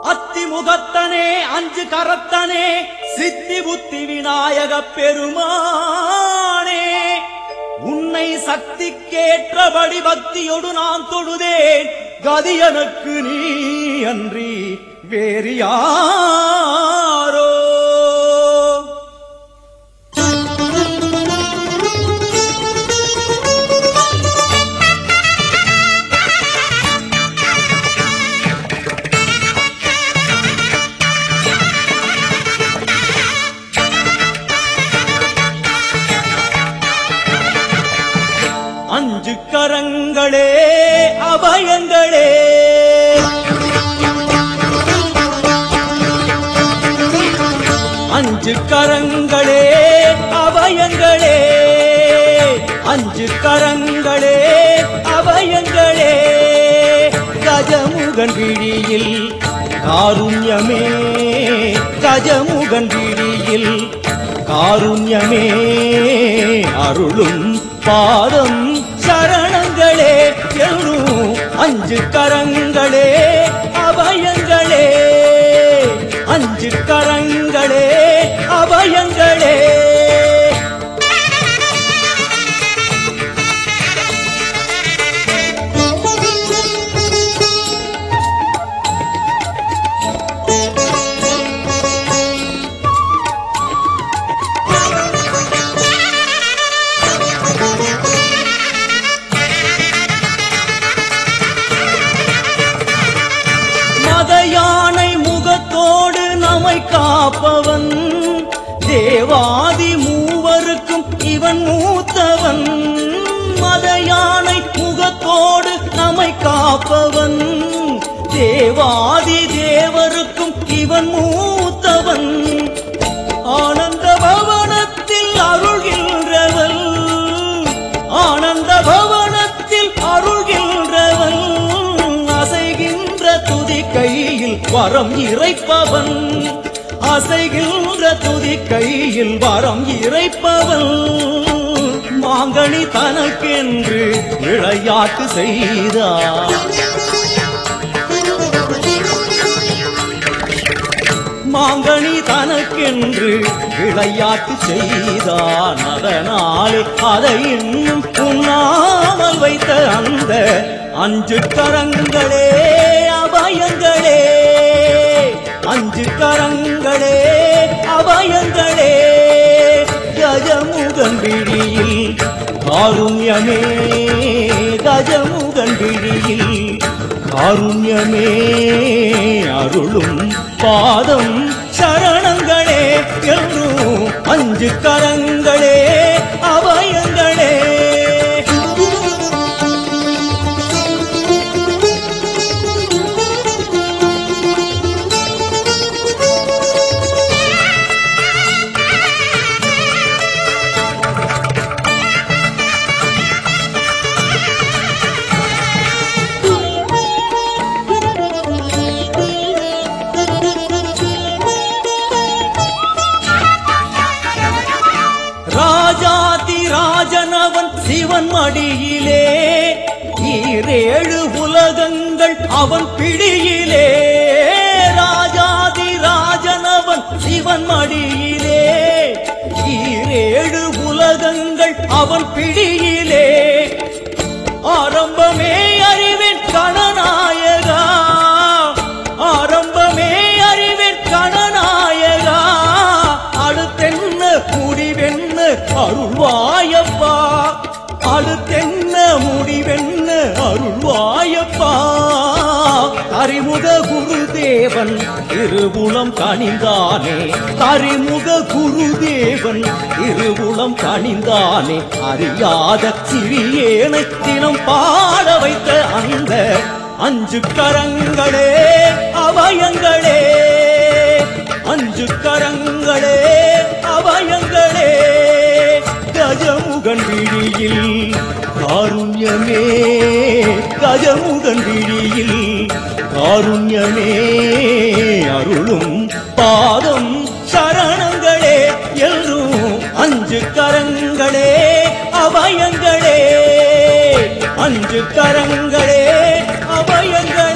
அத்திமுகத்தனே அஞ்சு கரத்தனே சித்தி புத்தி விநாயக பெருமானே உன்னை சக்திக்கேற்றபடி பக்தியோடு நான் தொழுதேன் கதி எனக்கு நீ அன்றி வேறு யாரோ அஞ்சு கரங்களே அபயங்களே அஞ்சு கரங்களே அபயங்களே அஞ்சு கரங்களே அபயங்களே கஜமுகன் விழியில் காருண்யமே கஜமுகன் விழியில் காருண்யமே அருளும் பாதம் சரணங்களே எல்லும் அஞ்சு கரங்களே அபயங்களே அஞ்சு கரங்களே அபயங்களே யானை முகத்தோடு நம்மை காப்பவன் தேவாதி மூவருக்கும் இவன் மூத்தவன் மத யானை முகத்தோடு நம்மை காப்பவன் தேவாதி தேவருக்கும் இவன் மூத்தவன் ஆனந்த பவனத்தில் அருள்கின்றவன் ஆனந்த பவனத்தில் அருள்கின்றவன் அசைகின்ற துதி கையில் வரம் இறைப்பவன் அசைகின்ற துதி கையில் வரம் இறைப்பவன் மாங்கனி தனக்கென்று விளையாட்டு செய்தார் மாங்கனி தனக்கென்று விளையாட்டு செய்தான் அதனாலே அதை இன்னும் உண்ணாமல் வைத்த அந்த அஞ்சு கரங்களே அபயங்களே அஞ்சு கரங்களே அபயங்களே கஜமுகன் விழியில் காருண்யமே கஜமுகன் விழியில் காருண்யமே அருளும் பாதம் சரணங்களே என்றும் அஞ்சு கரங்களே அபயங்களே ராஜாதி ராஜனவன் சிவன் மடியிலே ஈரேழு உலகங்கள் அவன் பிடியிலே ராஜாதி ராஜனவன் சிவன் மடியிலே ஈரேழு உலகங்கள் அவன் பிடியிலே ஆரம்பமே அறிவேன் கணநாயகா ஆரம்பமே அறிவேன் கணநாயகா அடுத்தென்ன முடிவென்ன அருள்வாயப்பா அடுத்தென்ன முடிவென்ன அருள்வாயப்பா அறிமுக குருதேவன் திருவுளம் கனிந்தானே அறிமுக குருதேவன் திருவுளம் கனிந்தானே அறியாத சிறியேனை தினம் பாட வைத்த அந்த அஞ்சு கரங்களே அபயங்களே அஞ்சு கரங்களே அபயங்களே கஜமுகன் விழியில் காருண்யமே கஜமுகன் விழியில் காருண்யமே அருளும் பாதம் சரணங்களே எல்லும் அஞ்சு கரங்களே அபயங்களே அஞ்சு கரங்களே அபயங்களே